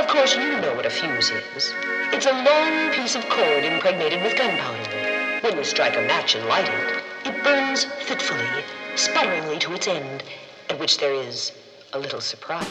Of course, you know what a fuse is. It's a long piece of cord impregnated with gunpowder. When you strike a match and light it, it burns fitfully, sputteringly to its end, at which there is a little surprise.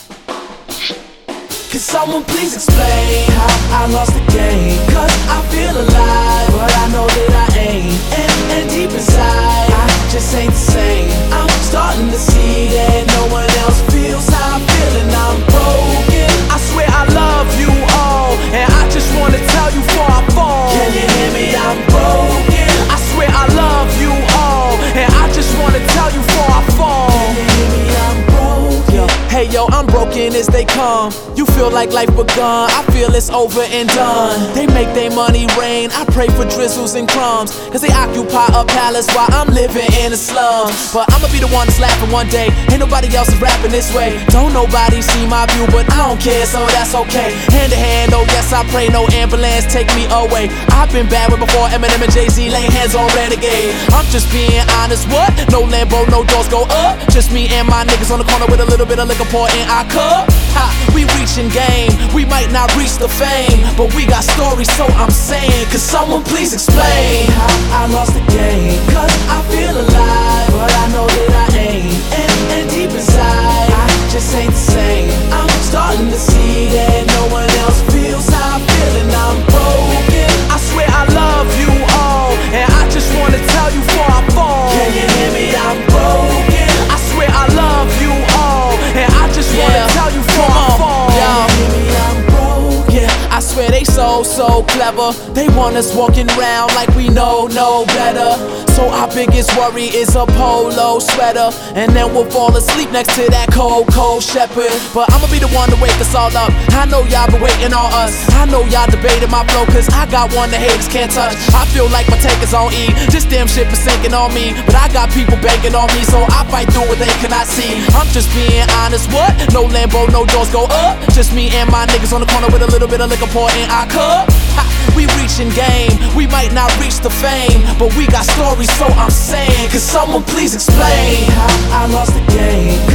Can someone please explain how I lost the game? Cause I feel alive, but I know that I ain't. And deep inside, I just ain't the same. I'm starting to see that no one else feels how I'm feeling. I'm broken. I swear I love you all, and I just wanna tell you before I fall. Can you hear me? I'm broken. I swear I love you all, and I just wanna tell you before I fall. Can you hear me? I'm broken. Hey yo, I'm broken as they come. You feel like life begun, I feel it's over and done. They make their money rain, I pray for drizzles and crumbs, cause they occupy a palace while I'm living in the slums. But I'ma be the one that's laughing one day, ain't nobody else is rapping this way. Don't nobody see my view, but I don't care, so that's okay. Hand to hand, oh yes I pray, no ambulance take me away. I've been bad with before Eminem and Jay-Z laying hands on Renegade. I'm just being honest, what? No Lambo, no doors go up. Just me and my niggas on the corner with a little bit of liquor pour in our cup. Ha, we reaching game, we might not reach the fame, but we got stories, so I'm saying, could someone please explain how I lost the game? Cause I feel alive, but I know that I ain't. And deep inside, I just ain't the same. I'm starting to see that no one else feels how I'm feeling. I'm broken. I swear I love you all, and I just wanna tell you before I fall. Can you hear me? I'm broken. I swear I love you all, and I just wanna tell you before I fall. Can you hear me? I'm broken. I swear they so clever. They want us walking around like we know no better. So our biggest worry is a polo sweater, and then we'll fall asleep next to that cold shepherd. But I'ma be the one to wake us all up. I know y'all been waiting on us. I know y'all debating my flow, cause I got one the haters can't touch. I feel like my tank is on E, this damn shit is sinking on me. But I got people banking on me, so I fight through what they cannot see. I'm just being honest, what? No Lambo, no doors go up. Just me and my niggas on the corner with a little bit of liquor pour in our cup. Ha, we reaching game, we might not reach the fame, but we got stories, so I'm saying, could someone please explain how I lost the game?